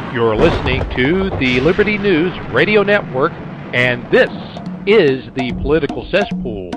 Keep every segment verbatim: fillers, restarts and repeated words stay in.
You're listening to the Liberty News Radio Network, and this is the Political Cesspool.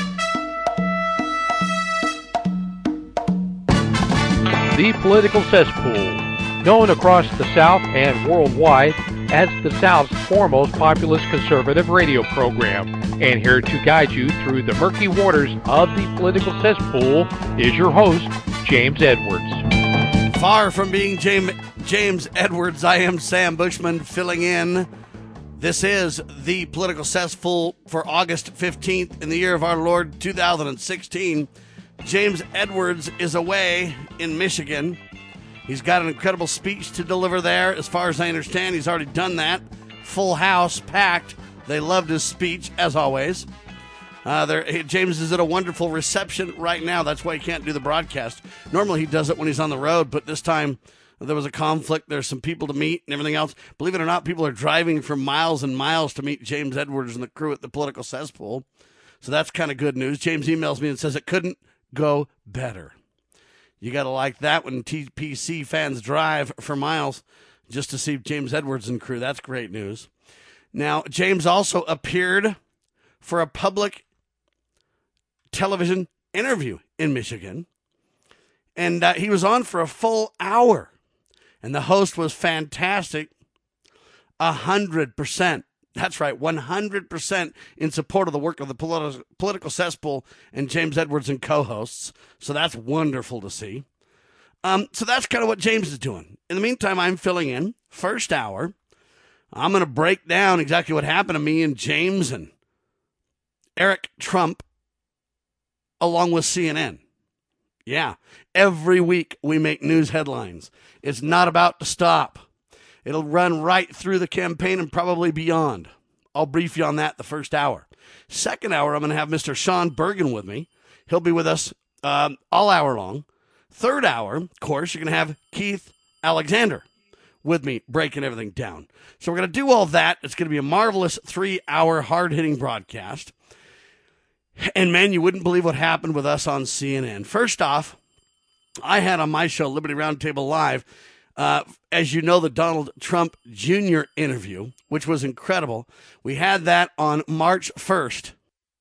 The Political Cesspool, known across the South and worldwide as the South's foremost populist conservative radio program. And here to guide you through the murky waters of the Political Cesspool is your host, James Edwards. Far from being James, James Edwards, I am Sam Bushman filling in. This is the Political Cesspool for August fifteenth in the year of our Lord two thousand sixteen. James Edwards is away in Michigan. He's got an incredible speech to deliver there. As far as I understand, he's already done that. Full house, packed. They loved his speech, as always. Uh, James is at a wonderful reception right now. That's why he can't do the broadcast. Normally he does it when he's on the road, but this time there was a conflict. There's some people to meet and everything else. Believe it or not, people are driving for miles and miles to meet James Edwards and the crew at the Political Cesspool. So that's kind of good news. James emails me and says it couldn't go better. You got to like that when T P C fans drive for miles just to see James Edwards and crew. That's great news. Now, James also appeared for a public television interview in Michigan, and uh, he was on for a full hour, and the host was fantastic. A hundred percent. That's right, one hundred percent in support of the work of the politi- Political Cesspool and James Edwards and co-hosts. So that's wonderful to see. Um, so that's kind of what James is doing. In the meantime, I'm filling in. First hour, I'm going to break down exactly what happened to me and James and Eric Trump, along with C N N. Yeah, every week we make news headlines. It's not about to stop. It'll run right through the campaign and probably beyond. I'll brief you on that the first hour. Second hour, I'm going to have Mister Sean Bergen with me. He'll be with us um, all hour long. Third hour, of course, you're going to have Keith Alexander with me breaking everything down. So we're going to do all that. It's going to be a marvelous three-hour hard-hitting broadcast. And, man, you wouldn't believe what happened with us on C N N. First off, I had on my show, Liberty Roundtable Live, uh, as you know, the Donald Trump Junior interview, which was incredible. We had that on March first,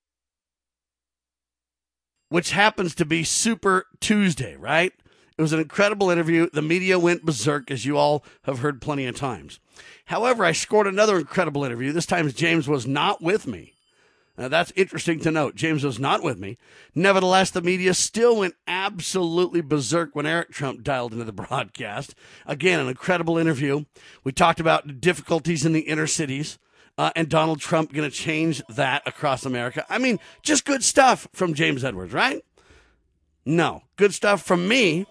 which happens to be Super Tuesday, right? It was an incredible interview. The media went berserk, as you all have heard plenty of times. However, I scored another incredible interview. This time James was not with me. Now, that's interesting to note. James was not with me. Nevertheless, the media still went absolutely berserk when Eric Trump dialed into the broadcast. Again, an incredible interview. We talked about difficulties in the inner cities, uh, and Donald Trump going to change that across America. I mean, just good stuff from James Edwards, right? No, good stuff from me.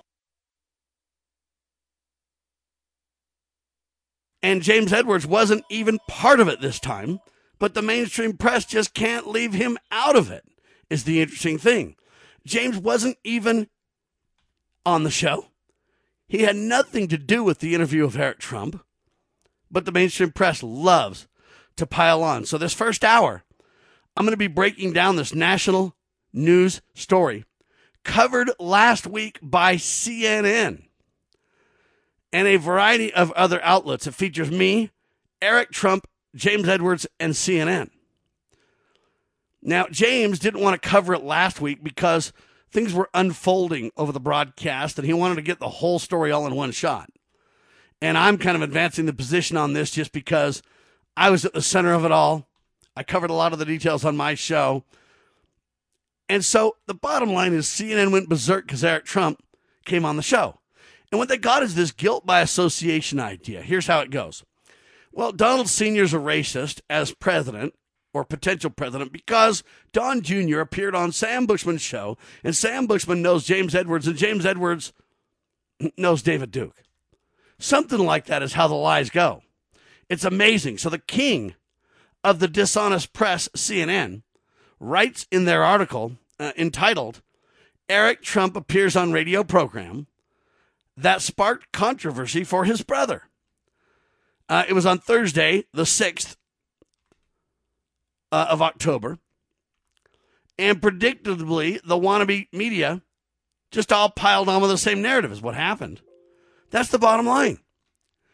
And James Edwards wasn't even part of it this time. But the mainstream press just can't leave him out of it, is the interesting thing. James wasn't even on the show. He had nothing to do with the interview of Eric Trump, but the mainstream press loves to pile on. So this first hour, I'm going to be breaking down this national news story covered last week by C N N and a variety of other outlets. It features me, Eric Trump, James Edwards, and C N N. Now, James didn't want to cover it last week because things were unfolding over the broadcast, and he wanted to get the whole story all in one shot. And I'm kind of advancing the position on this just because I was at the center of it all. I covered a lot of the details on my show. And so the bottom line is C N N went berserk because Eric Trump came on the show. And what they got is this guilt by association idea. Here's how it goes. Well, Donald Senior's a racist as president or potential president because Don Junior appeared on Sam Bushman's show, and Sam Bushman knows James Edwards, and James Edwards knows David Duke. Something like that is how the lies go. It's amazing. So the king of the dishonest press, C N N, writes in their article uh, entitled, Eric Trump appears on radio program that sparked controversy for his brother. Uh, it was on Thursday, the sixth uh, of October. And predictably, the wannabe media just all piled on with the same narrative is what happened. That's the bottom line.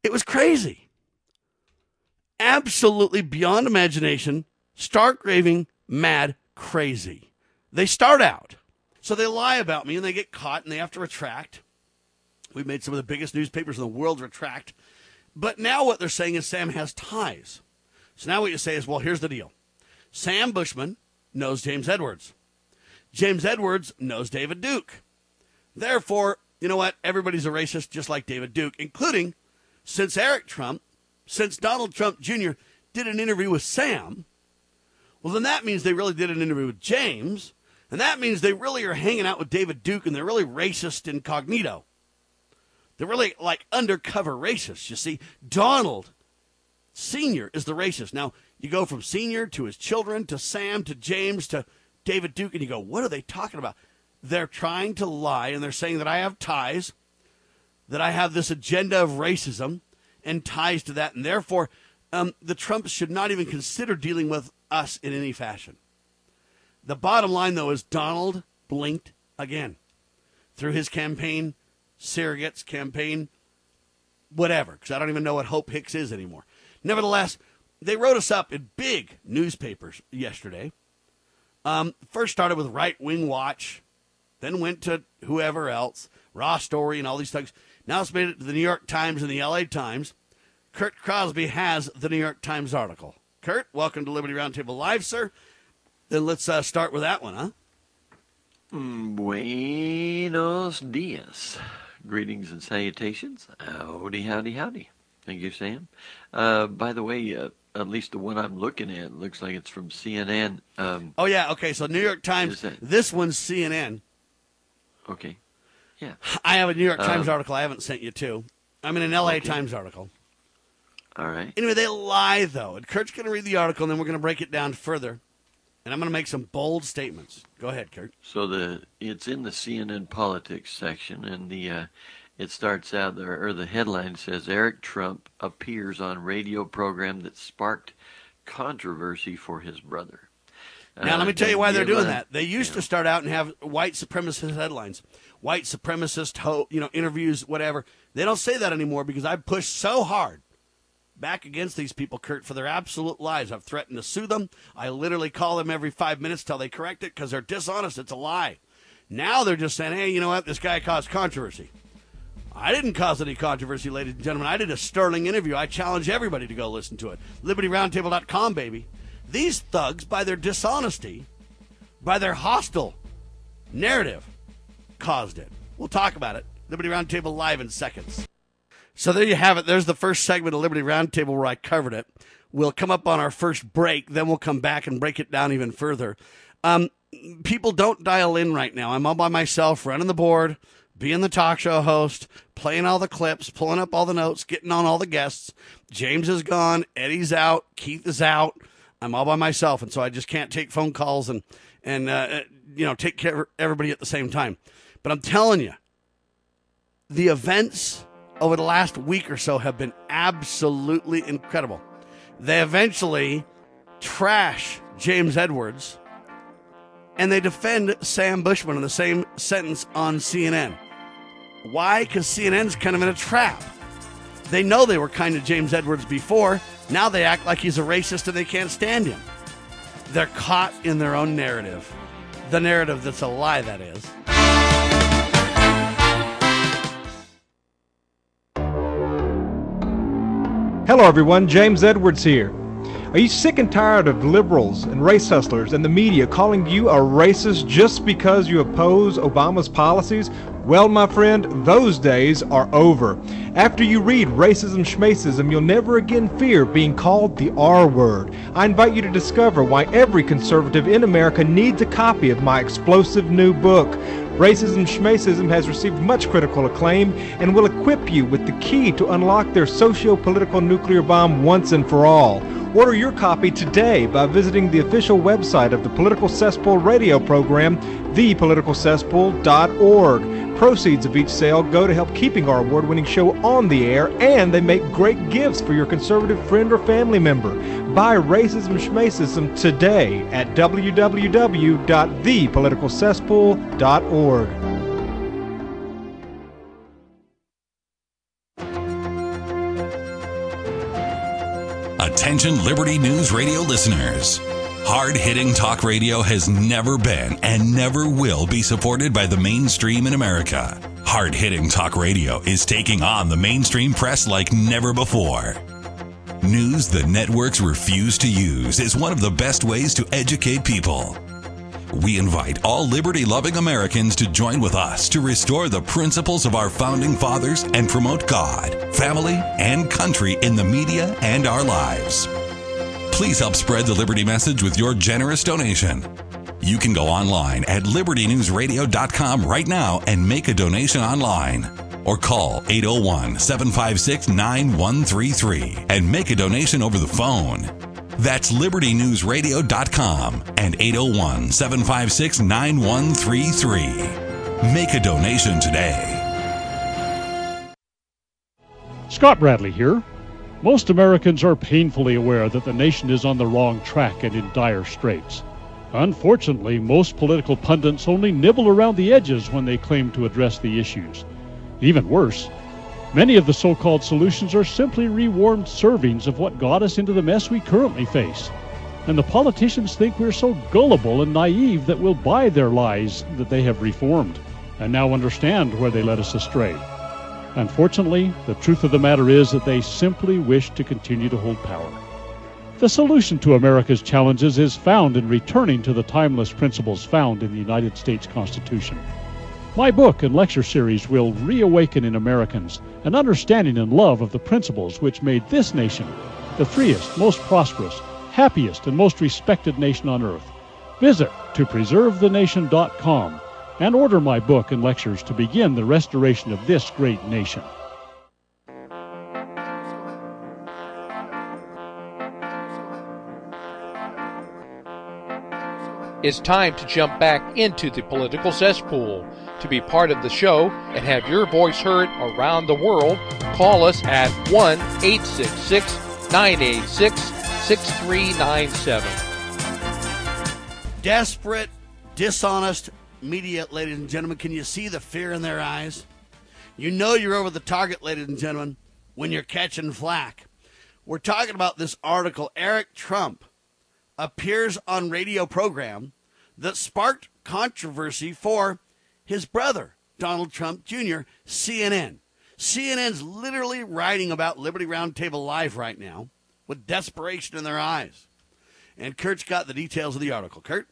It was crazy. Absolutely beyond imagination, stark raving, mad, crazy. They start out. So they lie about me and they get caught and they have to retract. We've made some of the biggest newspapers in the world retract. But now what they're saying is Sam has ties. So now what you say is, well, here's the deal. Sam Bushman knows James Edwards. James Edwards knows David Duke. Therefore, you know what? Everybody's a racist just like David Duke, including since Eric Trump, since Donald Trump Junior did an interview with Sam, well, then that means they really did an interview with James, and that means they really are hanging out with David Duke, and they're really racist incognito. They're really like undercover racists, you see. Donald Senior is the racist. Now, you go from Senior to his children to Sam to James to David Duke, and you go, what are they talking about? They're trying to lie, and they're saying that I have ties, that I have this agenda of racism and ties to that, and therefore um, the Trumps should not even consider dealing with us in any fashion. The bottom line, though, is Donald blinked again through his campaign, surrogates, campaign, whatever, because I don't even know what Hope Hicks is anymore. Nevertheless, they wrote us up in big newspapers yesterday. Um, first started with Right Wing Watch, then went to whoever else, Raw Story and all these things. Now it's made it to the New York Times and the L A Times. Kurt Crosby has the New York Times article. Kurt, welcome to Liberty Roundtable Live, sir. Then let's uh, start with that one, huh? Buenos dias. Greetings and salutations. Howdy, howdy, howdy. Thank you, Sam. Uh, by the way, uh, at least the one I'm looking at looks like it's from C N N. Um, oh, yeah. Okay, so New York Times. This one's C N N. Okay. Yeah. I have a New York Times um, article I haven't sent you to. I'm in an L A okay. Times article. All right. Anyway, they lie, though. And Kurt's going to read the article, and then we're going to break it down further. And I'm going to make some bold statements. Go ahead, Kurt. So the it's in the C N N politics section, and the uh, it starts out there, or the headline says, Eric Trump appears on radio program that sparked controversy for his brother. Now, uh, let me tell you why they're doing that. They used you to know. start out and have white supremacist headlines, white supremacist, ho- you know, interviews, whatever. They don't say that anymore because I pushed so hard back against these people, Kurt, for their absolute lies. I've threatened to sue them. I literally call them every five minutes till they correct it because they're dishonest. It's a lie. Now they're just saying, hey, you know what? This guy caused controversy. I didn't cause any controversy, ladies and gentlemen. I did a sterling interview. I challenge everybody to go listen to it. Liberty Roundtable dot com, baby. These thugs, by their dishonesty, by their hostile narrative, caused it. We'll talk about it. Liberty Roundtable Live in seconds. So there you have it. There's the first segment of Liberty Roundtable where I covered it. We'll come up on our first break. Then we'll come back and break it down even further. Um, people don't dial in right now. I'm all by myself, running the board, being the talk show host, playing all the clips, pulling up all the notes, getting on all the guests. James is gone. Eddie's out. Keith is out. I'm all by myself, and so I just can't take phone calls and, and uh, you know, take care of everybody at the same time. But I'm telling you, the events over the last week or so have been absolutely incredible. They eventually trash James Edwards, and they defend Sam Bushman in the same sentence on C N N. Why? Because C N N's kind of in a trap. They know they were kind to James Edwards before. Now they act like he's a racist and they can't stand him. They're caught in their own narrative. The narrative that's a lie, that is. Hello everyone, James Edwards here. Are you sick and tired of liberals and race hustlers and the media calling you a racist just because you oppose Obama's policies? Well, my friend, those days are over. After you read Racism Schmacism, you'll never again fear being called the R word. I invite you to discover why every conservative in America needs a copy of my explosive new book. Racism Schmacism has received much critical acclaim and will equip you with the key to unlock their socio-political nuclear bomb once and for all. Order your copy today by visiting the official website of the Political Cesspool radio program, the political cesspool dot org. Proceeds of each sale go to help keeping our award-winning show on the air, and they make great gifts for your conservative friend or family member. Buy Racism Schmacism today at w w w dot the political cesspool dot org. Attention Liberty News Radio listeners. Hard-hitting talk radio has never been and never will be supported by the mainstream in America. Hard-hitting talk radio is taking on the mainstream press like never before. News the networks refuse to use is one of the best ways to educate people. We invite all liberty-loving Americans to join with us to restore the principles of our founding fathers and promote God, family, and country in the media and our lives. Please help spread the Liberty message with your generous donation. You can go online at liberty news radio dot com right now and make a donation online. Or call eight oh one, seven five six, nine one three three and make a donation over the phone. That's liberty news radio dot com and eight oh one, seven five six, nine one three three. Make a donation today. Scott Bradley here. Most Americans are painfully aware that the nation is on the wrong track and in dire straits. Unfortunately, most political pundits only nibble around the edges when they claim to address the issues. Even worse, many of the so-called solutions are simply rewarmed servings of what got us into the mess we currently face. And the politicians think we're so gullible and naive that we'll buy their lies that they have reformed and now understand where they led us astray. Unfortunately, the truth of the matter is that they simply wish to continue to hold power. The solution to America's challenges is found in returning to the timeless principles found in the United States Constitution. My book and lecture series will reawaken in Americans an understanding and love of the principles which made this nation the freest, most prosperous, happiest, and most respected nation on earth. Visit to preserve the nation dot com and order my book and lectures to begin the restoration of this great nation. It's time to jump back into the political cesspool. To be part of the show and have your voice heard around the world, call us at one eight six six, nine eight six, six three nine seven. Desperate, dishonest media, ladies and gentlemen. Can you see the fear in their eyes? You know you're over the target, ladies and gentlemen, when you're catching flack. We're talking about this article. Eric Trump appears on radio program that sparked controversy for his brother, Donald Trump Junior, C N N. C N N's literally writing about Liberty Roundtable Live right now with desperation in their eyes. And Kurt's got the details of the article. Kurt?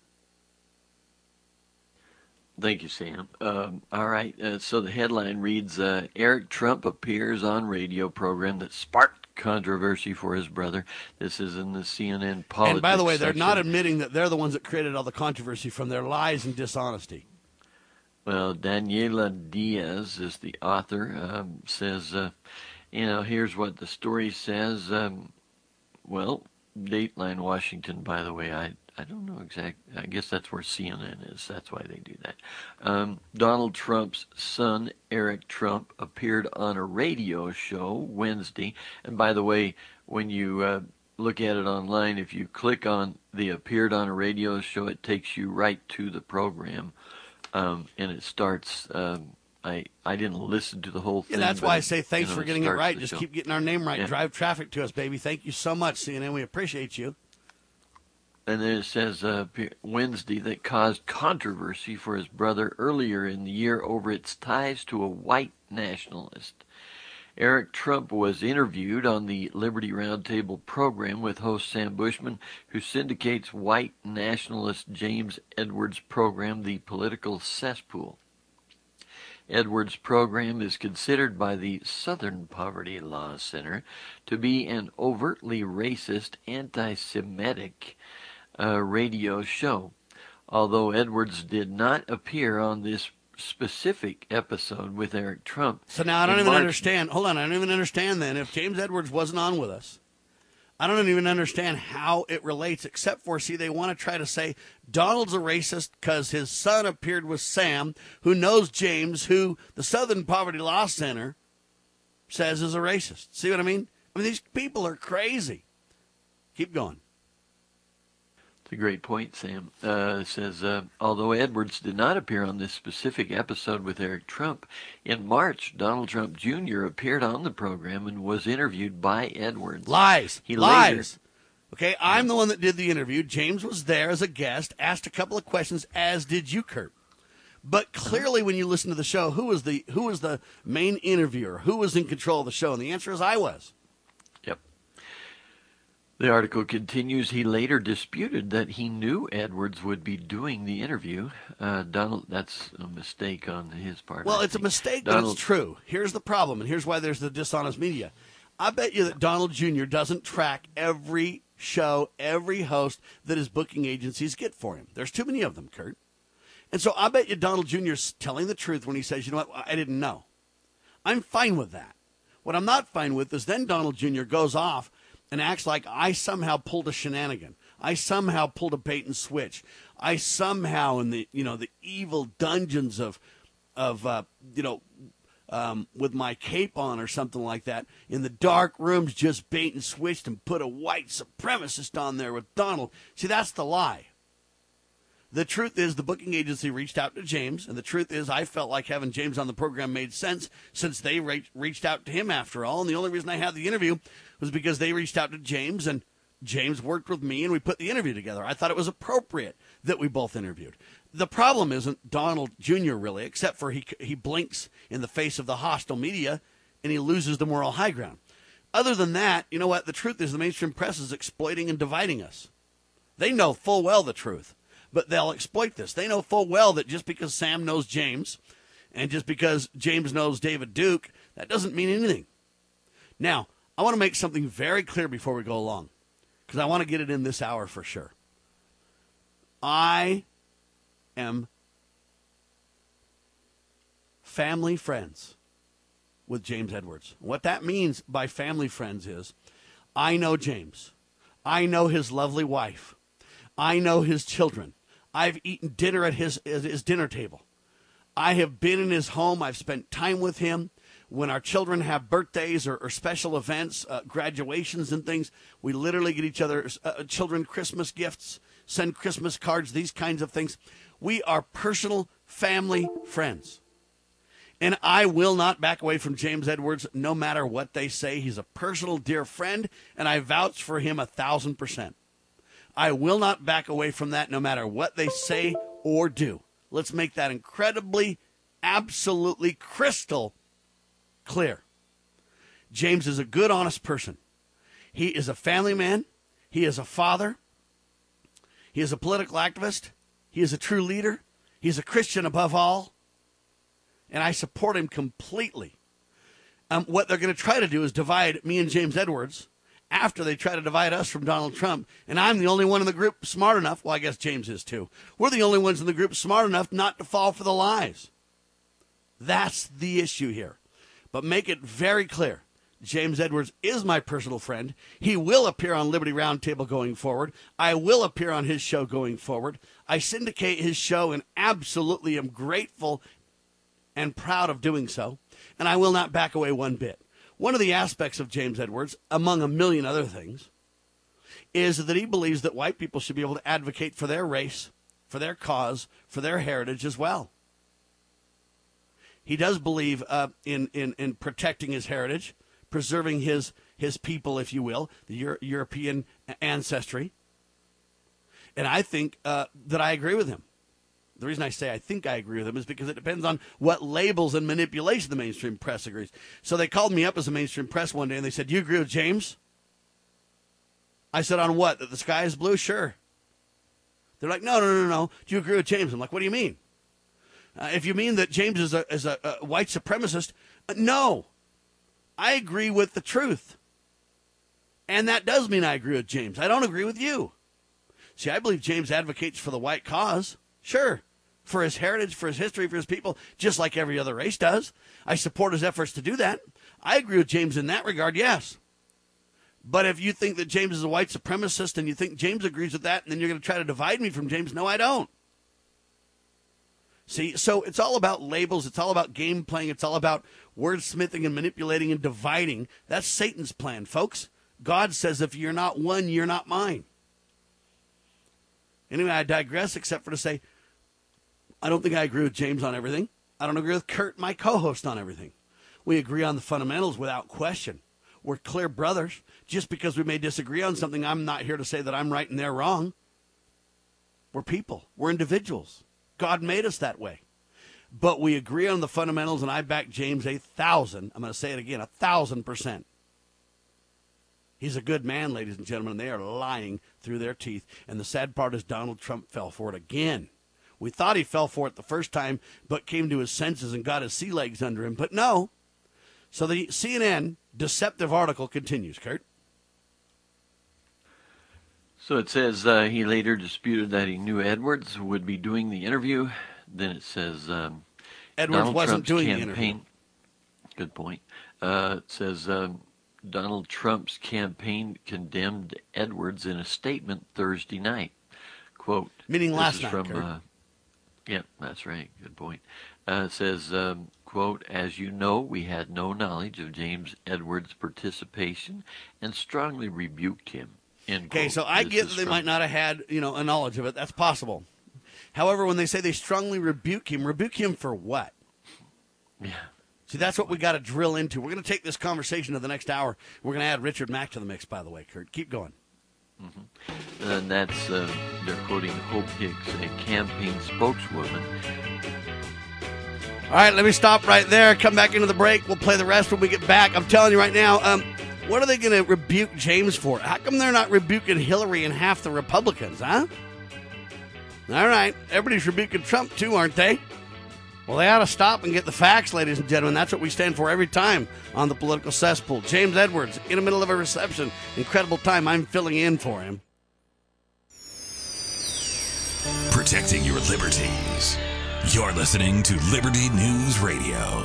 Thank you, Sam. Um, all right, uh, so the headline reads, uh, Eric Trump appears on radio program that sparked controversy for his brother. This is in the C N N politics And by the way, they're section. not admitting that they're the ones that created all the controversy from their lies and dishonesty. Well, Daniela Diaz is the author, um, says, uh, you know, here's what the story says. Um, well, Dateline Washington, by the way, I I don't know exactly. I guess that's where C N N is. That's why they do that. Um, Donald Trump's son, Eric Trump, appeared on a radio show Wednesday. And by the way, when you uh, look at it online, if you click on the appeared on a radio show, it takes you right to the program. Um, and it starts, um, I I didn't listen to the whole thing. Yeah, that's why I say thanks you know, for getting it right. Just show. keep getting our name right. Yeah. Drive traffic to us, baby. Thank you so much, C N N. We appreciate you. And then it says uh, Wednesday that caused controversy for his brother earlier in the year over its ties to a white nationalist. Eric Trump was interviewed on the Liberty Roundtable program with host Sam Bushman, who syndicates white nationalist James Edwards' program, The Political Cesspool. Edwards' program is considered by the Southern Poverty Law Center to be an overtly racist, anti-Semitic uh, radio show. Although Edwards did not appear on this specific episode with Eric Trump. So now I don't even March, understand. Hold on. I don't even understand then. If James Edwards wasn't on with us, I don't even understand how it relates, except for, see, they want to try to say Donald's a racist because his son appeared with Sam, who knows James, who the Southern Poverty Law Center says is a racist. See what I mean? I mean, these people are crazy. Keep going. It's a great point, Sam. Uh, it says, uh, although Edwards did not appear on this specific episode with Eric Trump, in March, Donald Trump Junior appeared on the program and was interviewed by Edwards. Lies. He Lies. Later, okay, I'm the one that did the interview. James was there as a guest, asked a couple of questions, as did you, Kurt. But clearly, when you listen to the show, who was the who was the main interviewer? Who was in control of the show? And the answer is I was. Yep. The article continues, he later disputed that he knew Edwards would be doing the interview. Uh, Donald, that's a mistake on his part. Well, I it's think. a mistake, Donald, but it's true. Here's the problem, and here's why there's the dishonest media. I bet you that Donald Junior doesn't track every show, every host that his booking agencies get for him. There's too many of them, Kurt. And so I bet you Donald Junior's telling the truth when he says, you know what, I didn't know. I'm fine with that. What I'm not fine with is then Donald Junior goes off and acts like I somehow pulled a shenanigan. I somehow pulled a bait and switch. I somehow, in the you know the evil dungeons of of uh, you know um, with my cape on or something like that, in the dark rooms, just bait and switched and put a white supremacist on there with Donald. See, that's the lie. The truth is the booking agency reached out to James, and the truth is I felt like having James on the program made sense since they re- reached out to him after all. And the only reason I had the interview was because they reached out to James, and James worked with me, and we put the interview together. I thought it was appropriate that we both interviewed. The problem isn't Donald Junior really, except for he he blinks in the face of the hostile media, and he loses the moral high ground. Other than that, you know what? The truth is the mainstream press is exploiting and dividing us. They know full well the truth. But they'll exploit this. They know full well that just because Sam knows James and just because James knows David Duke, that doesn't mean anything. Now, I want to make something very clear before we go along, because I want to get it in this hour for sure. I am family friends with James Edwards. What that means by family friends is I know James. I know his lovely wife. I know his children. I've eaten dinner at his, at his dinner table. I have been in his home. I've spent time with him. When our children have birthdays or, or special events, uh, graduations and things, we literally get each other's uh, children Christmas gifts, send Christmas cards, these kinds of things. We are personal family friends. And I will not back away from James Edwards no matter what they say. He's a personal dear friend, and I vouch for him a thousand percent. I will not back away from that no matter what they say or do. Let's make that incredibly, absolutely crystal clear. James is a good, honest person. He is a family man. He is a father. He is a political activist. He is a true leader. He is a Christian above all. And I support him completely. Um, what they're going to try to do is divide me and James Edwards after they try to divide us from Donald Trump. And I'm the only one in the group smart enough, well, I guess James is too. We're the only ones in the group smart enough not to fall for the lies. That's the issue here. But make it very clear, James Edwards is my personal friend. He will appear on Liberty Roundtable going forward. I will appear on his show going forward. I syndicate his show and absolutely am grateful and proud of doing so. And I will not back away one bit. One of the aspects of James Edwards, among a million other things, is that he believes that white people should be able to advocate for their race, for their cause, for their heritage as well. He does believe uh, in, in, in protecting his heritage, preserving his, his people, if you will, the Euro- European ancestry. And I think uh, that I agree with him. The reason I say I think I agree with him is because it depends on what labels and manipulation the mainstream press agrees. So they called me up as a mainstream press one day, and they said, "Do you agree with James?" I said, "On what? That the sky is blue?" "Sure." They're like, no, no, no, no. "Do you agree with James?" I'm like, "What do you mean?" Uh, if you mean that James is a, is a, a white supremacist, uh, no. I agree with the truth. And that does mean I agree with James. I don't agree with you. See, I believe James advocates for the white cause. Sure. For his heritage, for his history, for his people, just like every other race does. I support his efforts to do that. I agree with James in that regard, yes. But if you think that James is a white supremacist and you think James agrees with that and then you're going to try to divide me from James, no, I don't. See, so it's all about labels. It's all about game playing. It's all about wordsmithing and manipulating and dividing. That's Satan's plan, folks. God says if you're not one, you're not mine. Anyway, I digress, except for to say, I don't think I agree with James on everything. I don't agree with Kurt, my co-host, on everything. We agree on the fundamentals without question. We're clear brothers. Just because we may disagree on something, I'm not here to say that I'm right and they're wrong. We're people. We're individuals. God made us that way. But we agree on the fundamentals, and I back James a thousand. I'm going to say it again, a thousand percent. He's a good man, ladies and gentlemen, and they are lying through their teeth. And the sad part is Donald Trump fell for it again. We thought he fell for it the first time, but came to his senses and got his sea legs under him. But no. So the C N N deceptive article continues, Kurt. So it says uh, he later disputed that he knew Edwards would be doing the interview. Then it says um, Edwards Donald wasn't Trump's doing campaign, the interview. Good point. Uh, it says um, Donald Trump's campaign condemned Edwards in a statement Thursday night. Quote. Meaning last this is night, from, Kurt. Uh, yeah, that's right. Good point. Uh, it says, um, quote, as you know, we had no knowledge of James Edwards' participation and strongly rebuked him. End Okay, quote. so I This get is that they from- might not have had, you know, a knowledge of it. That's possible. However, when they say they strongly rebuke him, rebuke him for what? Yeah. See, that's what we got to drill into. We're going to take this conversation to the next hour. We're going to add Richard Mack to the mix, by the way, Kurt. Keep going. Mm-hmm. And that's, uh, they're quoting Hope Hicks, a campaign spokeswoman. All right, let me stop right there. Come back into the break. We'll play the rest when we get back. I'm telling you right now, um, what are they going to rebuke James for? How come they're not rebuking Hillary and half the Republicans, huh? All right, everybody's rebuking Trump too, aren't they? Well, they ought to stop and get the facts, ladies and gentlemen. That's what we stand for every time on the Political Cesspool. James Edwards, in the middle of a reception. Incredible time. I'm filling in for him. Protecting your liberties. You're listening to Liberty News Radio.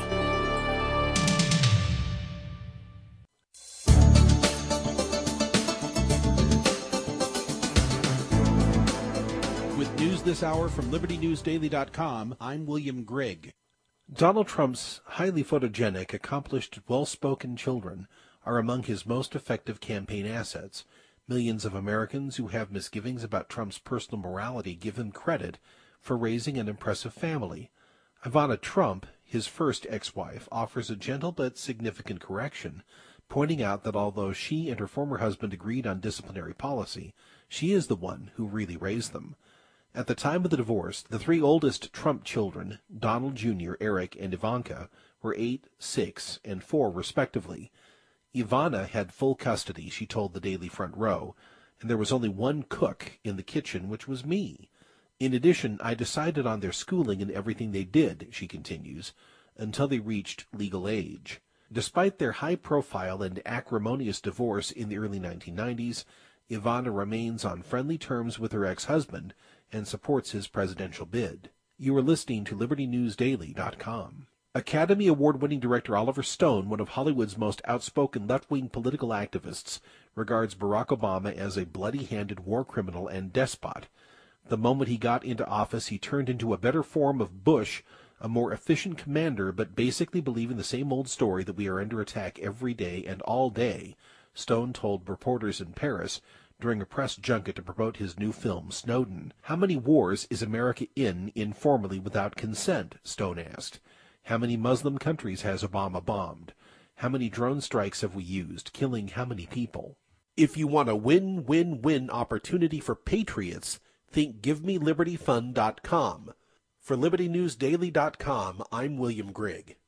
With news this hour from Liberty News Daily dot com, I'm William Grigg. Donald Trump's highly photogenic, accomplished, well-spoken children are among his most effective campaign assets. Millions of Americans who have misgivings about Trump's personal morality give him credit for raising an impressive family. Ivana Trump, his first ex-wife, offers a gentle but significant correction, pointing out that although she and her former husband agreed on disciplinary policy, she is the one who really raised them. At the time of the divorce, the three oldest Trump children, Donald Junior, Eric, and Ivanka, were eight, six, and four, respectively. Ivana had full custody, she told the Daily Front Row, and there was only one cook in the kitchen, which was me. In addition, I decided on their schooling and everything they did, she continues, until they reached legal age. Despite their high-profile and acrimonious divorce in the early nineteen nineties, Ivana remains on friendly terms with her ex-husband and supports his presidential bid. You are listening to Liberty News Daily dot com. Academy Award-winning director Oliver Stone, one of Hollywood's most outspoken left-wing political activists, regards Barack Obama as a bloody-handed war criminal and despot. The moment he got into office, he turned into a better form of Bush, a more efficient commander, but basically believing the same old story that we are under attack every day and all day, Stone told reporters in Paris during a press junket to promote his new film, Snowden. How many wars is America in informally without consent? Stone asked. How many Muslim countries has Obama bombed? How many drone strikes have we used, killing how many people? If you want a win-win-win opportunity for patriots, think give me liberty fund dot com. For Liberty News Daily dot com, I'm William Grigg.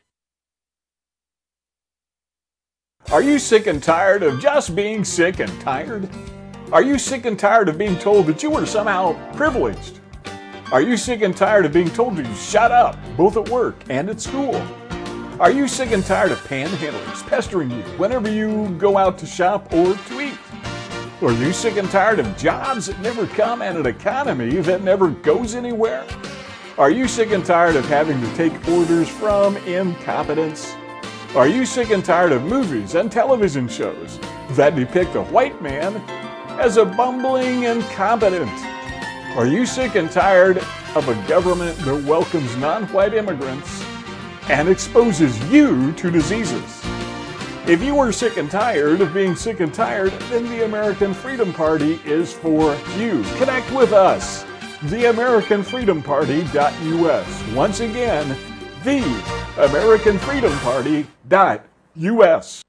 Are you sick and tired of just being sick and tired? Are you sick and tired of being told that you were somehow privileged? Are you sick and tired of being told to shut up, both at work and at school? Are you sick and tired of panhandlers pestering you whenever you go out to shop or to eat? Are you sick and tired of jobs that never come and an economy that never goes anywhere? Are you sick and tired of having to take orders from incompetence? Are you sick and tired of movies and television shows that depict a white man as a bumbling incompetent? Are you sick and tired of a government that welcomes non-white immigrants and exposes you to diseases? If you are sick and tired of being sick and tired, then the American Freedom Party is for you. Connect with us, the American Freedom Party dot U S. Once again, the American Freedom Party dot U S.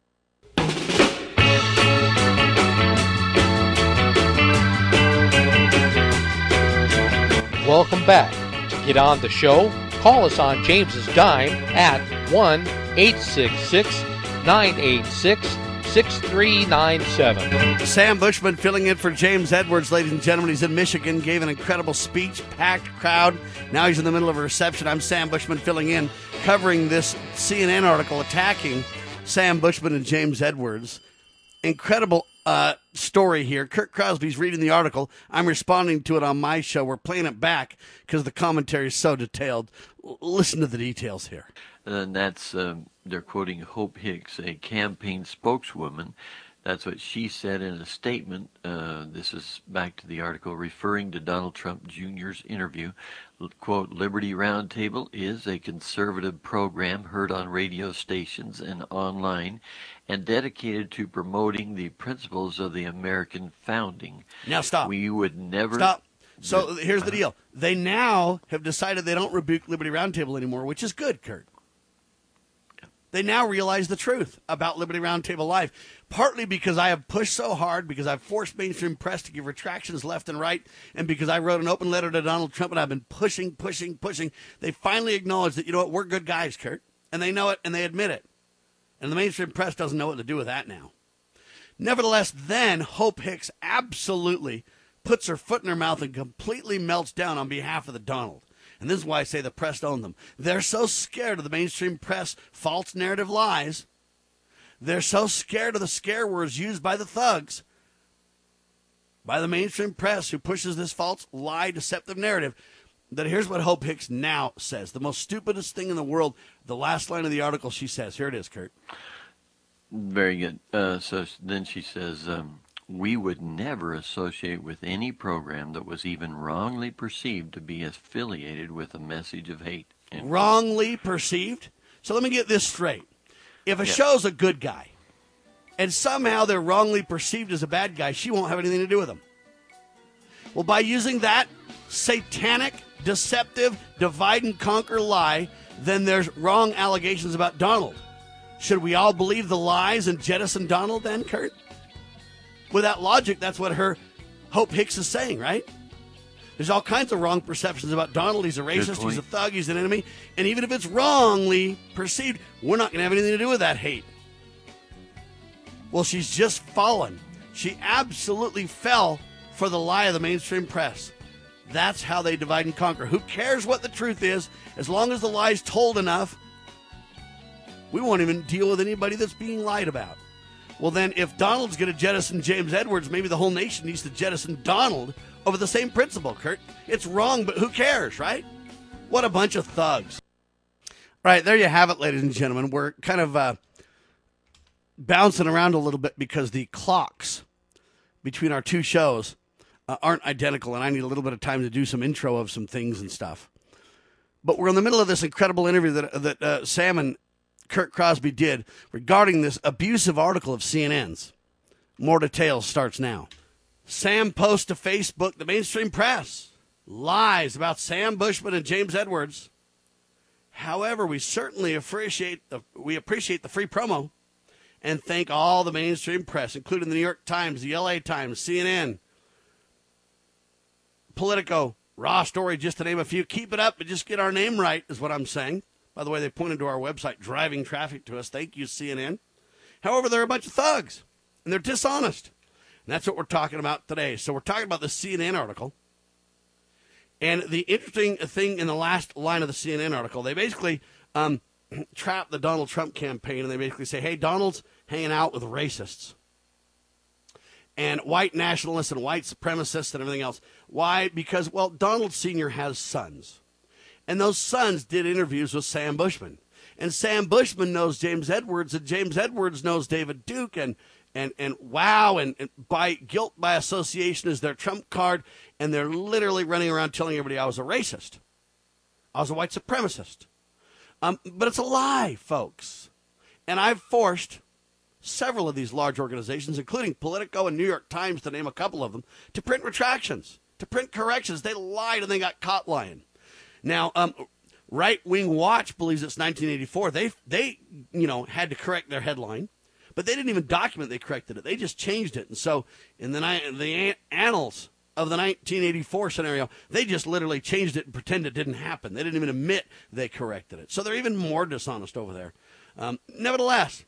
Welcome back. To get on the show, call us on James's Dime at one eight six six, nine eight six, six three nine seven. Sam Bushman filling in for James Edwards, ladies and gentlemen. He's in Michigan, gave an incredible speech, packed crowd. Now he's in the middle of a reception. I'm Sam Bushman filling in, covering this C N N article attacking Sam Bushman and James Edwards. Incredible uh, story here. Kurt Crosby's reading the article. I'm responding to it on my show. We're playing it back because the commentary is so detailed. L- listen to the details here. And that's, um, they're quoting Hope Hicks, a campaign spokeswoman. That's what she said in a statement. Uh, this is back to the article referring to Donald Trump Junior's interview. Quote, Liberty Roundtable is a conservative program heard on radio stations and online and dedicated to promoting the principles of the American founding. Now stop. We would never... Stop. So here's the deal. They now have decided they don't rebuke Liberty Roundtable anymore, which is good, Kurt. They now realize the truth about Liberty Roundtable Live, partly because I have pushed so hard, because I've forced mainstream press to give retractions left and right, and because I wrote an open letter to Donald Trump, and I've been pushing, pushing, pushing. They finally acknowledge that, you know what, we're good guys, Kurt, and they know it, and they admit it. And the mainstream press doesn't know what to do with that now. Nevertheless, then Hope Hicks absolutely puts her foot in her mouth and completely melts down on behalf of the Donald. And this is why I say the press own them. They're so scared of the mainstream press false narrative lies. They're so scared of the scare words used by the thugs, by the mainstream press who pushes this false lie, deceptive narrative, that here's what Hope Hicks now says. The most stupidest thing in the world, the last line of the article she says. Here it is, Kurt. Very good. Uh, so then she says... Um, We would never associate with any program that was even wrongly perceived to be affiliated with a message of hate. Wrongly perceived? So let me get this straight. If a yeah. show's a good guy, and somehow they're wrongly perceived as a bad guy, she won't have anything to do with them. Well, by using that satanic, deceptive, divide and conquer lie, then there's wrong allegations about Donald. Should we all believe the lies and jettison Donald then, Kurt? With that logic, that's what her Hope Hicks is saying, right? There's all kinds of wrong perceptions about Donald. He's a racist, he's a thug, he's an enemy. And even if it's wrongly perceived, we're not going to have anything to do with that hate. Well, she's just fallen. She absolutely fell for the lie of the mainstream press. That's how they divide and conquer. Who cares what the truth is? As long as the lie's told enough, we won't even deal with anybody that's being lied about. Well, then, if Donald's going to jettison James Edwards, maybe the whole nation needs to jettison Donald over the same principle, Kurt. It's wrong, but who cares, right? What a bunch of thugs. All right, there you have it, ladies and gentlemen. We're kind of uh, bouncing around a little bit because the clocks between our two shows uh, aren't identical, and I need a little bit of time to do some intro of some things and stuff. But we're in the middle of this incredible interview that, that uh, Sam and Kurt Crosby did regarding this abusive article of C N N's. More details starts now. Sam posts to Facebook, the mainstream press lies about Sam Bushman and James Edwards. However, we certainly appreciate the we appreciate the free promo and thank all the mainstream press, including the New York Times, the L A Times, C N N, Politico, Raw Story, just to name a few. Keep it up, but just get our name right is what I'm saying. By the way, they pointed to our website, driving traffic to us. Thank you, C N N. However, they're a bunch of thugs, and they're dishonest. And that's what we're talking about today. So we're talking about the C N N article. And the interesting thing in the last line of the C N N article, they basically um, trap the Donald Trump campaign, and they basically say, hey, Donald's hanging out with racists and white nationalists and white supremacists and everything else. Why? Because, well, Donald Senior has sons. And those sons did interviews with Sam Bushman. And Sam Bushman knows James Edwards, and James Edwards knows David Duke, and and and wow, and, and by guilt by association is their trump card, and they're literally running around telling everybody I was a racist. I was a white supremacist. Um, but it's a lie, folks. And I've forced several of these large organizations, including Politico and New York Times, to name a couple of them, to print retractions, to print corrections. They lied and they got caught lying. Now, um, Right Wing Watch believes it's nineteen eighty-four. They, they, you know, had to correct their headline, but they didn't even document they corrected it. They just changed it. And so in the, the annals of the nineteen eighty-four scenario, they just literally changed it and pretended it didn't happen. They didn't even admit they corrected it. So they're even more dishonest over there. Um, nevertheless,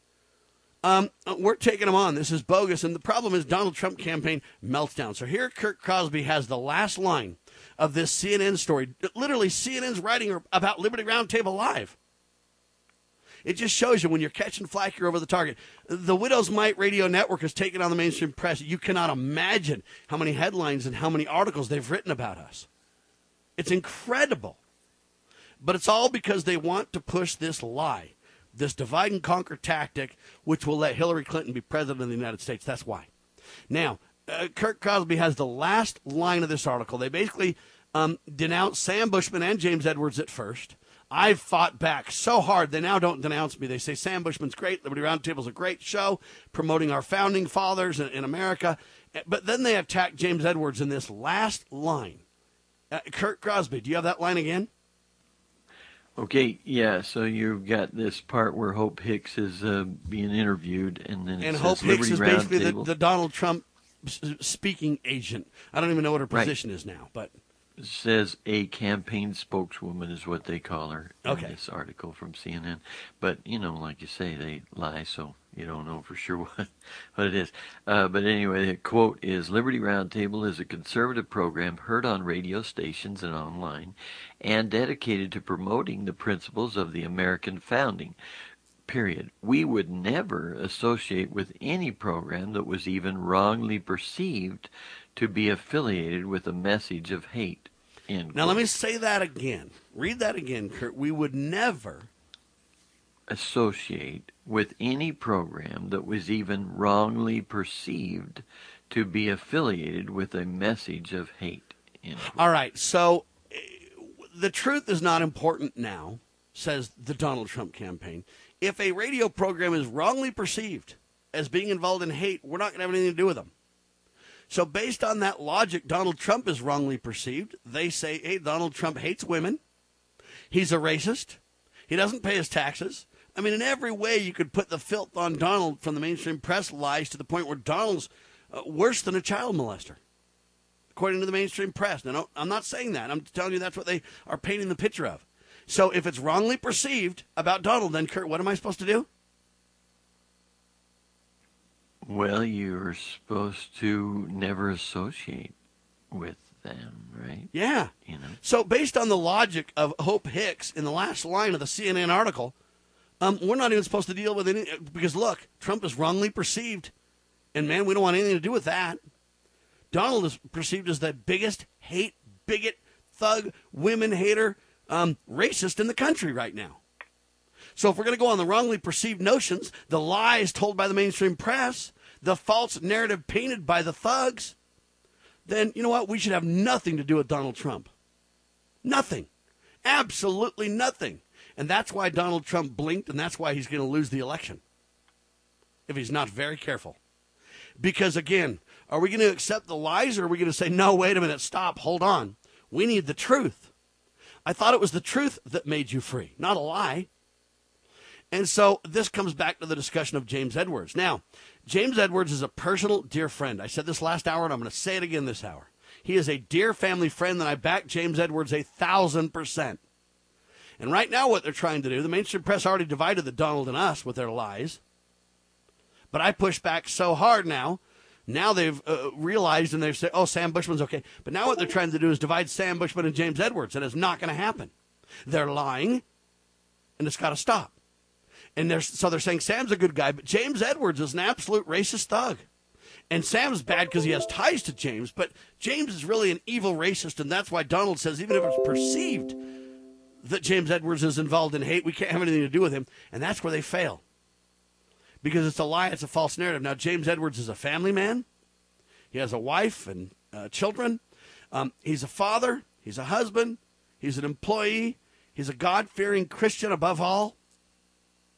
um, we're taking them on. This is bogus. And the problem is Donald Trump campaign melts down. So here Kurt Crosby has the last line of this C N N story. Literally, C N N's writing about Liberty Roundtable Live. It just shows you when you're catching flack, you're over the target. The Widow's Might radio network has taken on the mainstream press. You cannot imagine how many headlines and how many articles they've written about us. It's incredible. But it's all because they want to push this lie, this divide and conquer tactic, which will let Hillary Clinton be president of the United States. That's why. Now, uh, Kurt Crosby has the last line of this article. They basically um, denounce Sam Bushman and James Edwards at first. I've fought back so hard. They now don't denounce me. They say Sam Bushman's great. Liberty Roundtable's a great show, promoting our founding fathers in, in America. But then they attack James Edwards in this last line. Uh, Kurt Crosby, do you have that line again? Okay, yeah, so you've got this part where Hope Hicks is uh, being interviewed, and then it And says Hope Hicks Liberty is basically the, Roundtable. the Donald Trump s- speaking agent. I don't even know what her Right. position is now, but It says a campaign spokeswoman is what they call her in Okay. this article from C N N. But, you know, like you say, they lie, so you don't know for sure what, what it is. Uh, but anyway, the quote is, Liberty Roundtable is a conservative program heard on radio stations and online and dedicated to promoting the principles of the American founding. Period. We would never associate with any program that was even wrongly perceived to be affiliated with a message of hate. End now quote. let me say that again. Read that again, Kurt. We would never associate with any program that was even wrongly perceived to be affiliated with a message of hate. End quote. All right, so uh, the truth is not important now, says the Donald Trump campaign. If a radio program is wrongly perceived as being involved in hate, we're not going to have anything to do with them. So based on that logic, Donald Trump is wrongly perceived. They say, hey, Donald Trump hates women. He's a racist. He doesn't pay his taxes. I mean, in every way you could put the filth on Donald from the mainstream press lies to the point where Donald's uh, worse than a child molester, according to the mainstream press. Now, no, I'm not saying that. I'm telling you that's what they are painting the picture of. So if it's wrongly perceived about Donald, then, Kurt, what am I supposed to do? Well, you're supposed to never associate with them, right? Yeah. You know. So based on the logic of Hope Hicks in the last line of the C N N article, um, we're not even supposed to deal with any, because, look, Trump is wrongly perceived. And, man, we don't want anything to do with that. Donald is perceived as the biggest hate, bigot, thug, women hater, um, racist in the country right now. So if we're going to go on the wrongly perceived notions, the lies told by the mainstream press, the false narrative painted by the thugs, then, you know what? We should have nothing to do with Donald Trump. Nothing. Absolutely nothing. And that's why Donald Trump blinked, and that's why he's going to lose the election, if he's not very careful. Because, again, are we going to accept the lies, or are we going to say, no, wait a minute, stop, hold on. We need the truth. I thought it was the truth that made you free, not a lie. And so this comes back to the discussion of James Edwards. Now, James Edwards is a personal dear friend. I said this last hour, and I'm going to say it again this hour. He is a dear family friend, and I back James Edwards a thousand percent. And right now what they're trying to do, the mainstream press already divided the Donald and us with their lies. But I push back so hard now. Now they've uh, realized, and they've said, oh, Sam Bushman's okay. But now what they're trying to do is divide Sam Bushman and James Edwards, and it's not going to happen. They're lying, and it's got to stop. And they're, so they're saying Sam's a good guy, but James Edwards is an absolute racist thug. And Sam's bad because he has ties to James, but James is really an evil racist, and that's why Donald says even if it's perceived that James Edwards is involved in hate, we can't have anything to do with him. And that's where they fail. Because it's a lie, it's a false narrative. Now, James Edwards is a family man. He has a wife and uh, children. Um, he's a father. He's a husband. He's an employee. He's a God-fearing Christian above all.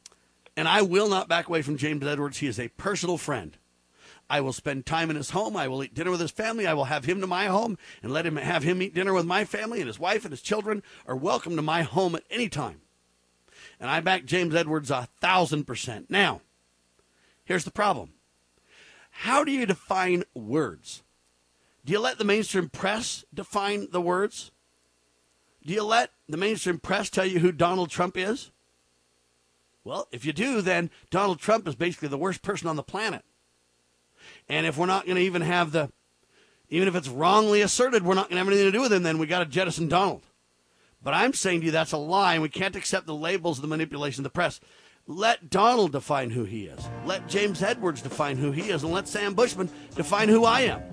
And I will not back away from James Edwards. He is a personal friend. I will spend time in his home. I will eat dinner with his family. I will have him to my home and let him have him eat dinner with my family, and his wife and his children are welcome to my home at any time. And I back James Edwards a thousand percent. Now, here's the problem. How do you define words? Do you let the mainstream press define the words? Do you let the mainstream press tell you who Donald Trump is? Well, if you do, then Donald Trump is basically the worst person on the planet. And if we're not going to even have the, even if it's wrongly asserted, we're not going to have anything to do with him, then we got to jettison Donald. But I'm saying to you that's a lie, and we can't accept the labels of the manipulation of the press. Let Donald define who he is. Let James Edwards define who he is, and let Sam Bushman define who I am.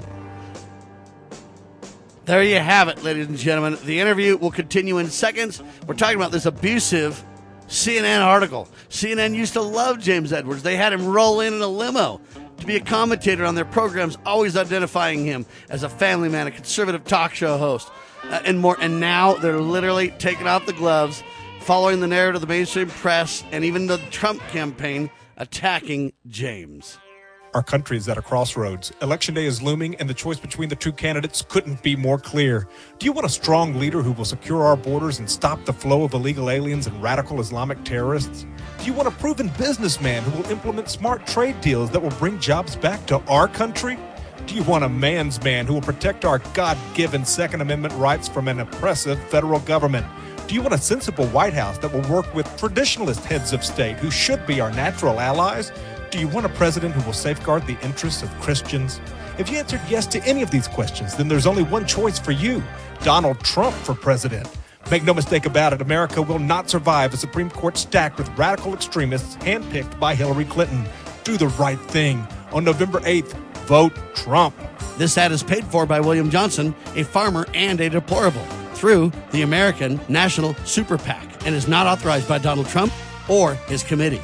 There you have it, ladies and gentlemen. The interview will continue in seconds. We're talking about this abusive C N N article. C N N used to love James Edwards. They had him roll in in a limo to be a commentator on their programs, always identifying him as a family man, a conservative talk show host, uh, and more. And now they're literally taking off the gloves, following the narrative of the mainstream press and even the Trump campaign, attacking James. Our country is at a crossroads. Election day is looming, and the choice between the two candidates couldn't be more clear. Do you want a strong leader who will secure our borders and stop the flow of illegal aliens and radical Islamic terrorists? Do you want a proven businessman who will implement smart trade deals that will bring jobs back to our country? Do you want a man's man who will protect our God-given Second Amendment rights from an oppressive federal government? Do you want a sensible White House that will work with traditionalist heads of state who should be our natural allies? Do you want a president who will safeguard the interests of Christians? If you answered yes to any of these questions, then there's only one choice for you: Donald Trump for president. Make no mistake about it, America will not survive a Supreme Court stacked with radical extremists handpicked by Hillary Clinton. Do the right thing. On November eighth, vote Trump. This ad is paid for by William Johnson, a farmer and a deplorable, through the American National Super PAC, and is not authorized by Donald Trump or his committee.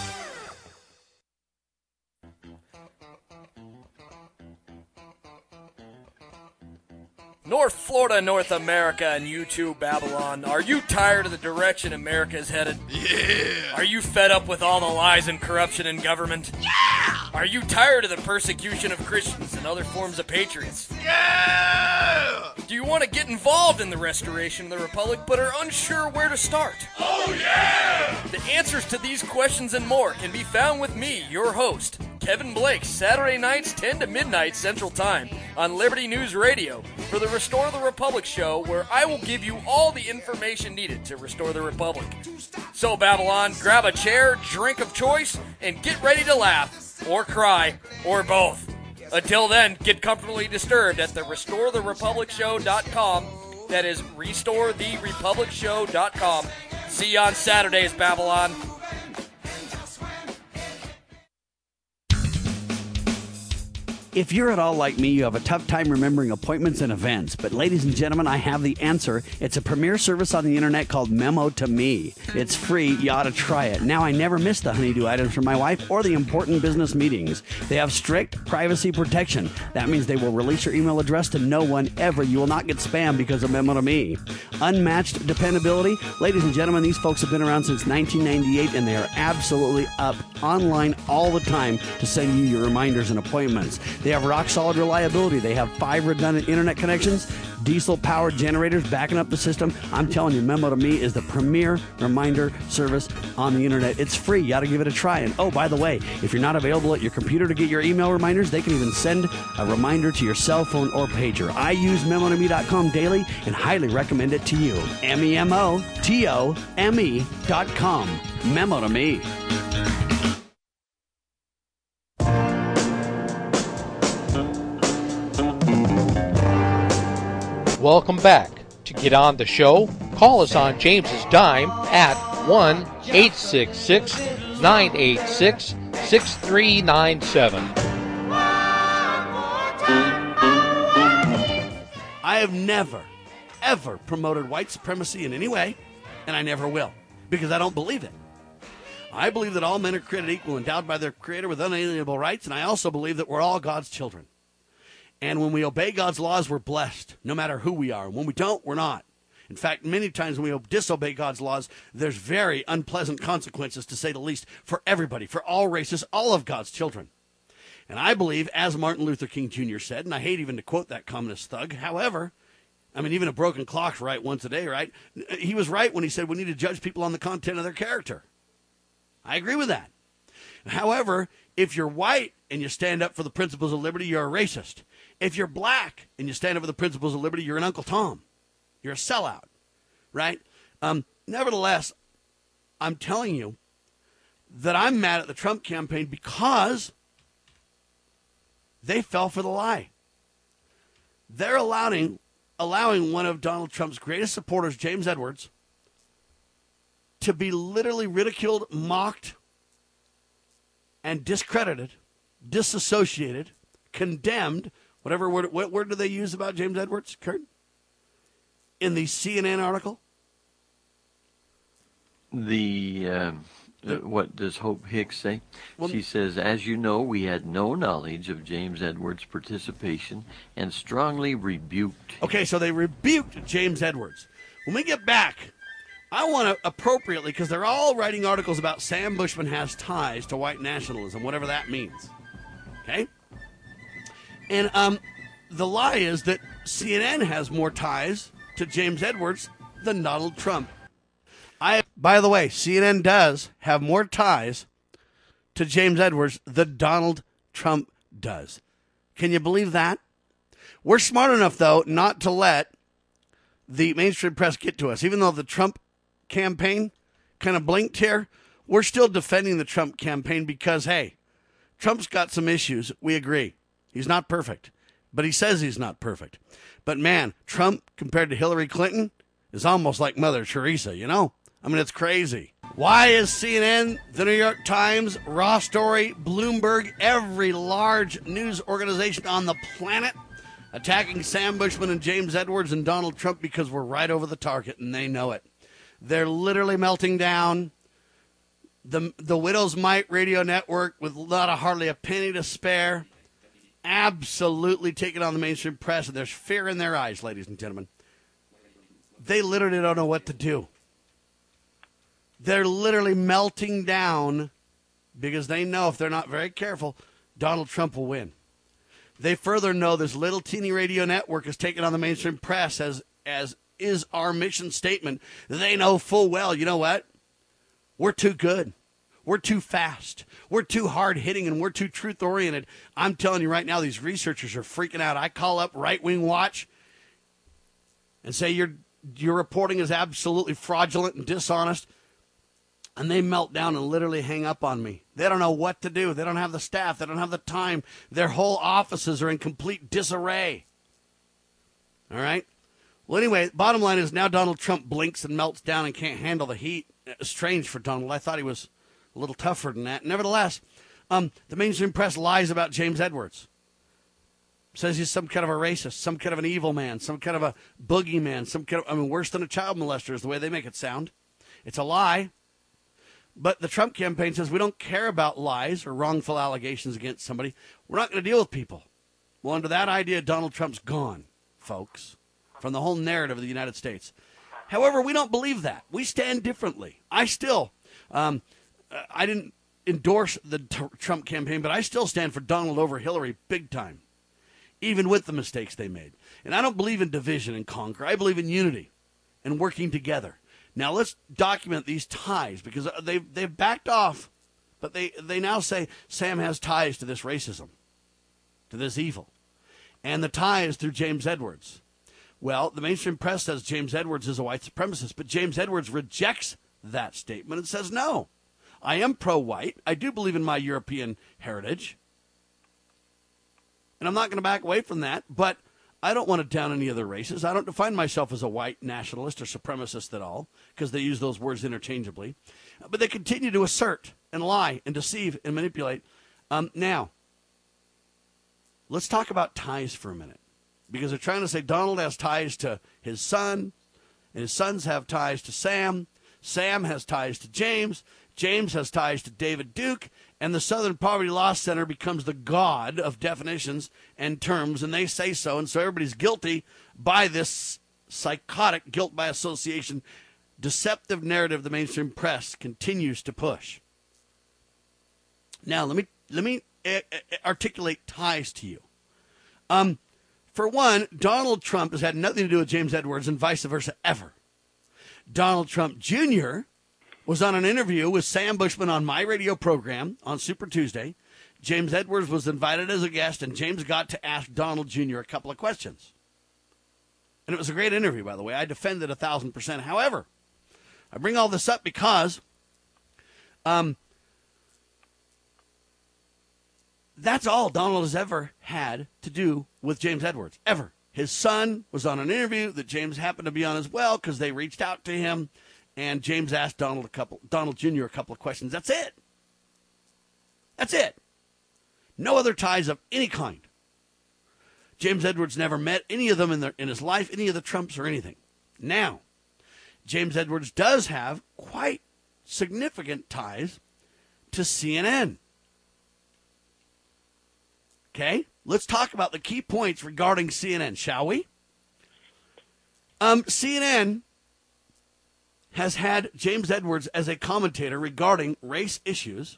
North Florida, North America, and you too, Babylon. Are you tired of the direction America is headed? Yeah! Are you fed up with all the lies and corruption in government? Yeah! Are you tired of the persecution of Christians and other forms of patriots? Yeah! Do you want to get involved in the restoration of the Republic but are unsure where to start? Oh, yeah! The answers to these questions and more can be found with me, your host, Kevin Blake, Saturday nights ten to midnight Central Time on Liberty News Radio for the Restore the Republic show, where I will give you all the information needed to restore the Republic. So, Babylon, grab a chair, drink of choice, and get ready to laugh, or cry, or both. Until then, get comfortably disturbed at the restore the republic show dot com. That is restore the republic show dot com. See you on Saturdays, Babylon. If you're at all like me, you have a tough time remembering appointments and events. But ladies and gentlemen, I have the answer. It's a premier service on the internet called Memo to Me. It's free. You ought to try it. Now, I never miss the honeydew items for my wife or the important business meetings. They have strict privacy protection. That means they will release your email address to no one ever. You will not get spam because of Memo to Me. Unmatched dependability. Ladies and gentlemen, these folks have been around since nineteen ninety-eight, and they are absolutely up online all the time to send you your reminders and appointments. They have rock-solid reliability. They have five redundant internet connections, diesel-powered generators backing up the system. I'm telling you, Memo to Me is the premier reminder service on the internet. It's free. You got to give it a try. And oh, by the way, if you're not available at your computer to get your email reminders, they can even send a reminder to your cell phone or pager. I use memo to me dot com daily and highly recommend it to you. M E M O T O M E dot com. Memo to Me. Welcome back. To get on the show, call us on James's dime at one eight six six, nine eight six, six three nine seven. I have never, ever promoted white supremacy in any way, and I never will, because I don't believe it. I believe that all men are created equal, endowed by their Creator with unalienable rights, and I also believe that we're all God's children. And when we obey God's laws, we're blessed, no matter who we are. When we don't, we're not. In fact, many times when we disobey God's laws, there's very unpleasant consequences, to say the least, for everybody, for all races, all of God's children. And I believe, as Martin Luther King Junior said, and I hate even to quote that communist thug, however, I mean, even a broken clock's right once a day, right? He was right when he said we need to judge people on the content of their character. I agree with that. However, if you're white and you stand up for the principles of liberty, you're a racist. If you're black and you stand up for the principles of liberty, you're an Uncle Tom. You're a sellout, right? Um, nevertheless, I'm telling you that I'm mad at the Trump campaign because they fell for the lie. They're allowing, allowing one of Donald Trump's greatest supporters, James Edwards, to be literally ridiculed, mocked, and discredited, disassociated, condemned, whatever word, what word do they use about James Edwards, Kurt? In the C N N article? The, uh, the what does Hope Hicks say? Well, she says, as you know, we had no knowledge of James Edwards' participation and strongly rebuked him. Okay, so they rebuked James Edwards. When we get back, I want to appropriately, because they're all writing articles about Sam Bushman has ties to white nationalism, whatever that means. Okay? And um, the lie is that C N N has more ties to James Edwards than Donald Trump. I, by the way, C N N does have more ties to James Edwards than Donald Trump does. Can you believe that? We're smart enough, though, not to let the mainstream press get to us. Even though the Trump campaign kind of blinked here, we're still defending the Trump campaign because, hey, Trump's got some issues. We agree. He's not perfect, but he says he's not perfect. But, man, Trump compared to Hillary Clinton is almost like Mother Teresa, you know? I mean, it's crazy. Why is C N N, the New York Times, Raw Story, Bloomberg, every large news organization on the planet attacking Sam Bushman and James Edwards and Donald Trump? Because we're right over the target, and they know it. They're literally melting down. The, the Widow's Mite radio network, with not a, hardly a penny to spare, absolutely taking on the mainstream press, and there's fear in their eyes, ladies and gentlemen. They literally don't know what to do. They're literally melting down because they know if they're not very careful, Donald Trump will win. They further know this little teeny radio network is taking on the mainstream press, as as is our mission statement. They know full well, you know what? We're too good. We're too fast. We're too hard-hitting, and we're too truth-oriented. I'm telling you right now, these researchers are freaking out. I call up Right Wing Watch and say your your reporting is absolutely fraudulent and dishonest, and they melt down and literally hang up on me. They don't know what to do. They don't have the staff. They don't have the time. Their whole offices are in complete disarray. All right? Well, anyway, bottom line is now Donald Trump blinks and melts down and can't handle the heat. It's strange for Donald. I thought he was a little tougher than that. Nevertheless, um, the mainstream press lies about James Edwards. Says he's some kind of a racist, some kind of an evil man, some kind of a boogeyman, some kind of, I mean, worse than a child molester is the way they make it sound. It's a lie. But the Trump campaign says we don't care about lies or wrongful allegations against somebody. We're not going to deal with people. Well, under that idea, Donald Trump's gone, folks, from the whole narrative of the United States. However, we don't believe that. We stand differently. I still, um, I didn't endorse the t- Trump campaign, but I still stand for Donald over Hillary big time, even with the mistakes they made. And I don't believe in division and conquer. I believe in unity and working together. Now let's document these ties, because they've, they've backed off, but they, they now say Sam has ties to this racism, to this evil. And the tie is through James Edwards. Well, the mainstream press says James Edwards is a white supremacist, but James Edwards rejects that statement and says, no, I am pro-white. I do believe in my European heritage. And I'm not going to back away from that, but I don't want to down any other races. I don't define myself as a white nationalist or supremacist at all, because they use those words interchangeably. But they continue to assert and lie and deceive and manipulate. Um, now, let's talk about ties for a minute, because they're trying to say Donald has ties to his son, and his sons have ties to Sam. Sam has ties to James. James has ties to David Duke, and the Southern Poverty Law Center becomes the god of definitions and terms, and they say so, and so everybody's guilty by this psychotic guilt by association, deceptive narrative the mainstream press continues to push. Now, let me let me uh, articulate ties to you. Um, for one, Donald Trump has had nothing to do with James Edwards and vice versa ever. Donald Trump Junior was on an interview with Sam Bushman on my radio program on Super Tuesday. James Edwards was invited as a guest, and James got to ask Donald Junior a couple of questions. And it was a great interview, by the way. I defended a thousand percent. However, I bring all this up because um, that's all Donald has ever had to do with James Edwards, ever. His son was on an interview that James happened to be on as well because they reached out to him, and James asked Donald a couple, Donald Junior a couple of questions. That's it. That's it. No other ties of any kind. James Edwards never met any of them in, their, in his life, any of the Trumps or anything. Now, James Edwards does have quite significant ties to C N N. Okay, let's talk about the key points regarding C N N, shall we? Um, C N N has had James Edwards as a commentator regarding race issues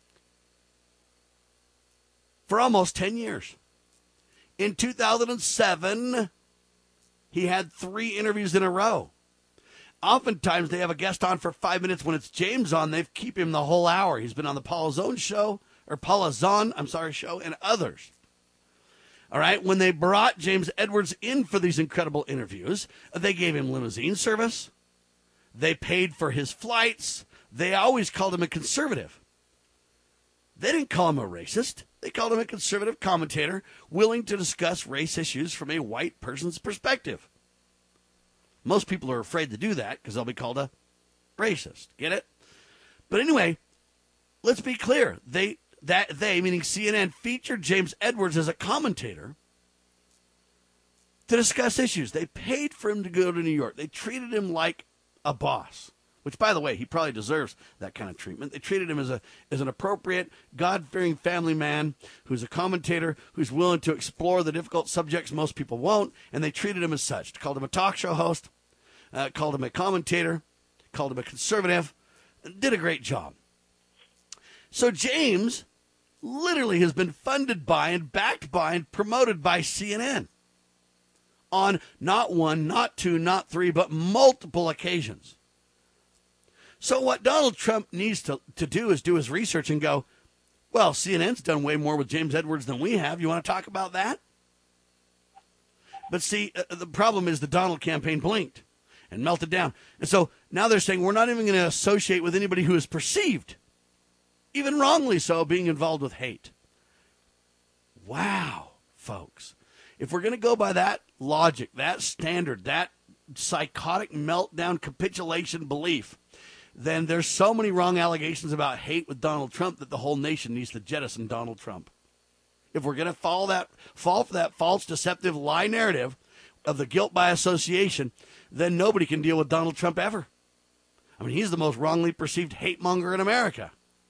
for almost ten years. In two thousand seven, he had three interviews in a row. Oftentimes, they have a guest on for five minutes. When it's James on, they keep him the whole hour. He's been on the Paula Zone show, or Paula Zahn, I'm sorry, show, and others. All right, when they brought James Edwards in for these incredible interviews, they gave him limousine service. They paid for his flights. They always called him a conservative. They didn't call him a racist. They called him a conservative commentator willing to discuss race issues from a white person's perspective. Most people are afraid to do that because they'll be called a racist. Get it? But anyway, let's be clear. They that they, meaning C N N, featured James Edwards as a commentator to discuss issues. They paid for him to go to New York. They treated him like a boss. Which, by the way, he probably deserves that kind of treatment. They treated him as a as an appropriate, God-fearing family man who's a commentator, who's willing to explore the difficult subjects most people won't, and they treated him as such. Called him a talk show host, uh, called him a commentator, called him a conservative, did a great job. So James literally has been funded by and backed by and promoted by C N N on not one, not two, not three, but multiple occasions. So what Donald Trump needs to, to do is do his research and go, well, C N N's done way more with James Edwards than we have. You want to talk about that? But see, uh, the problem is the Donald campaign blinked and melted down. And so now they're saying we're not even going to associate with anybody who is perceived, even wrongly so, being involved with hate. Wow, folks. If we're going to go by that logic, that standard, that psychotic meltdown capitulation belief, then there's so many wrong allegations about hate with Donald Trump that the whole nation needs to jettison Donald Trump. If we're going to fall that fall for that false, deceptive lie narrative of the guilt by association, then nobody can deal with Donald Trump ever. I mean, he's the most wrongly perceived hate monger in America.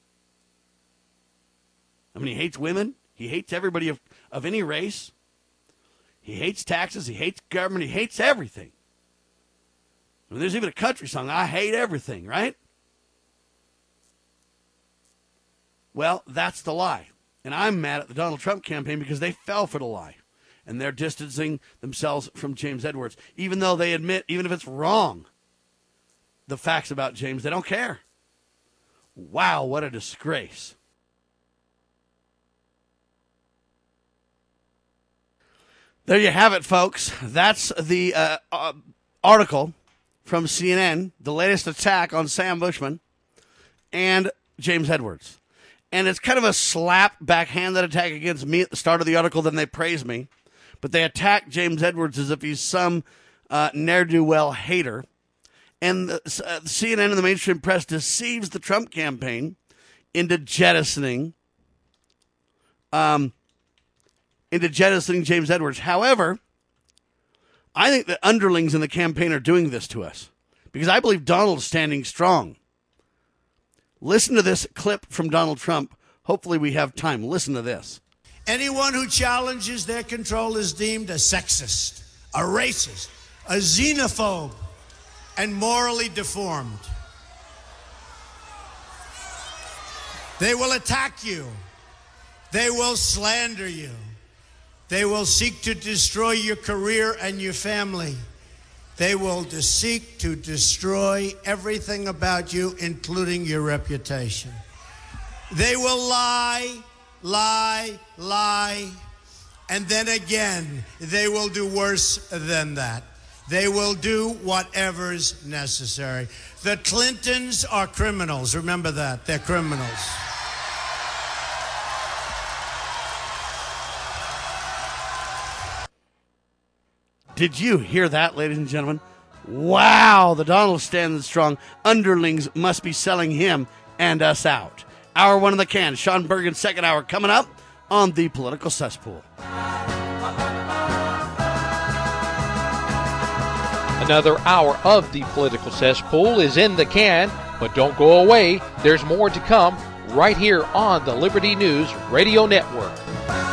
I mean, he hates women. He hates everybody of, of any race. He hates taxes. He hates government. He hates everything. I mean, there's even a country song, I hate everything, right? Well, that's the lie. And I'm mad at the Donald Trump campaign because they fell for the lie. And they're distancing themselves from James Edwards. Even though they admit, even if it's wrong, the facts about James, they don't care. Wow, what a disgrace. There you have it, folks. That's the uh, uh, article from C N N, the latest attack on Sam Bushman and James Edwards. And it's kind of a slap, backhanded attack against me at the start of the article. Then they praise me. But they attack James Edwards as if he's some uh, ne'er-do-well hater. And the, uh, the C N N and the mainstream press deceives the Trump campaign into jettisoning, um, into jettisoning James Edwards. However, I think the underlings in the campaign are doing this to us because I believe Donald's standing strong. Listen to this clip from Donald Trump. Hopefully we have time. Listen to this. Anyone who challenges their control is deemed a sexist, a racist, a xenophobe, and morally deformed. They will attack you. They will slander you. They will seek to destroy your career and your family. They will seek to destroy everything about you, including your reputation. They will lie, lie, lie, and then again, they will do worse than that. They will do whatever's necessary. The Clintons are criminals. Remember that. They're criminals. Did you hear that, ladies and gentlemen? Wow, the Donald standing strong. Underlings must be selling him and us out. Hour one in the can. Sean Bergen's second hour coming up on the Political Cesspool. Another hour of the Political Cesspool is in the can, but don't go away. There's more to come right here on the Liberty News Radio Network.